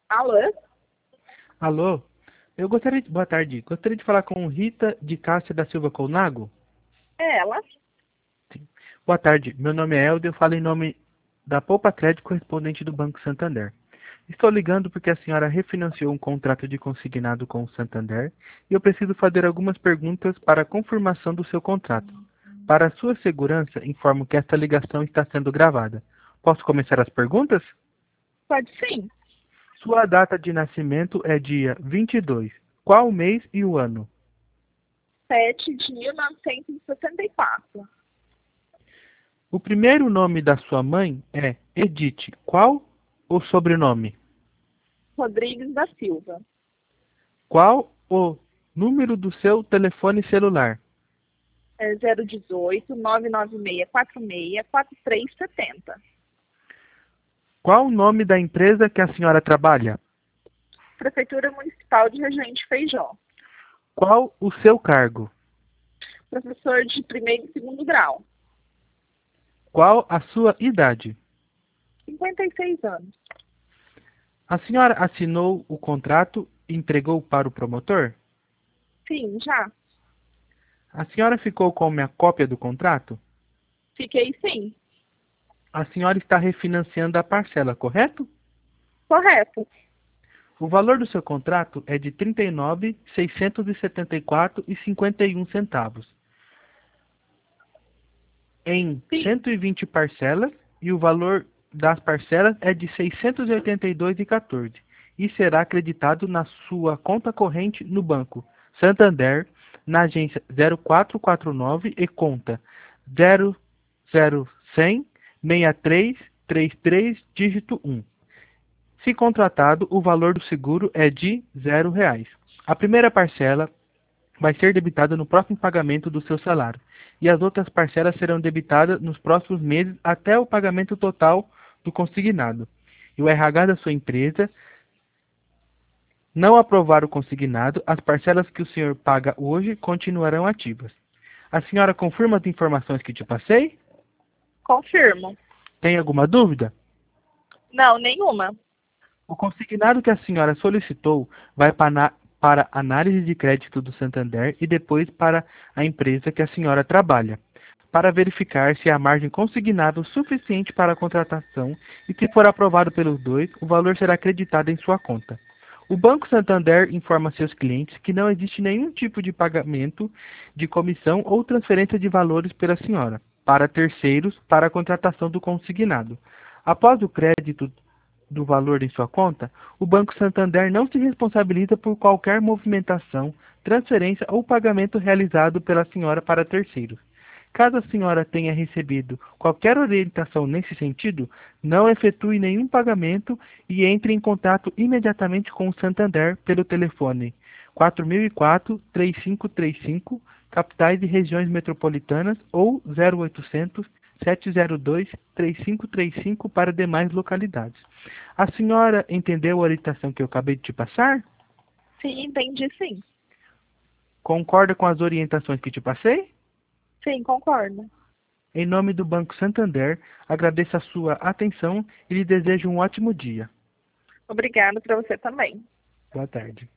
Alô? Alô? Boa tarde. Gostaria de falar com Rita de Cássia da Silva Colnago? É ela? Sim. Boa tarde. Meu nome é Helder. Eu falo em nome da Poupa Crédito correspondente do Banco Santander. Estou ligando porque a senhora refinanciou um contrato de consignado com o Santander e eu preciso fazer algumas perguntas para a confirmação do seu contrato. Para a sua segurança, informo que esta ligação está sendo gravada. Posso começar as perguntas? Pode sim. Sua data de nascimento é dia 22. Qual o mês e o ano? 7 de 1964. O primeiro nome da sua mãe é Edith. Qual o sobrenome? Rodrigues da Silva. Qual o número do seu telefone celular? É 018 99646 4370. Qual o nome da empresa que a senhora trabalha? Prefeitura Municipal de Regente Feijó. Qual o seu cargo? Professor de primeiro e segundo grau. Qual a sua idade? 56 anos. A senhora assinou o contrato e entregou para o promotor? Sim, já. A senhora ficou com uma cópia do contrato? Fiquei sim. A senhora está refinanciando a parcela, correto? Correto. O valor do seu contrato é de R$ 39.674,51 em Sim. 120 parcelas e o valor das parcelas é de R$ 682,14 e será acreditado na sua conta corrente no Banco Santander, na agência 0449 e conta 00100 6333 dígito 1. Se contratado, o valor do seguro é de R$ 0. A primeira parcela vai ser debitada no próximo pagamento do seu salário, e as outras parcelas serão debitadas nos próximos meses até o pagamento total do consignado. E o RH da sua empresa não aprovar o consignado, as parcelas que o senhor paga hoje continuarão ativas. A senhora confirma as informações que te passei? Confirmo. Tem alguma dúvida? Não, nenhuma. O consignado que a senhora solicitou vai para análise de crédito do Santander e depois para a empresa que a senhora trabalha, para verificar se há margem consignável suficiente para a contratação e, se for aprovado pelos dois, o valor será acreditado em sua conta. O Banco Santander informa seus clientes que não existe nenhum tipo de pagamento de comissão ou transferência de valores pela senhora para terceiros para a contratação do consignado. Após o crédito do valor em sua conta, o Banco Santander não se responsabiliza por qualquer movimentação, transferência ou pagamento realizado pela senhora para terceiros. Caso a senhora tenha recebido qualquer orientação nesse sentido, não efetue nenhum pagamento e entre em contato imediatamente com o Santander pelo telefone 4004-3535, capitais e regiões metropolitanas, ou 0800 702-3535 para demais localidades. A senhora entendeu a orientação que eu acabei de te passar? Sim, entendi sim. Concorda com as orientações que te passei? Sim, concordo. Em nome do Banco Santander, agradeço a sua atenção e lhe desejo um ótimo dia. Obrigada para você também. Boa tarde.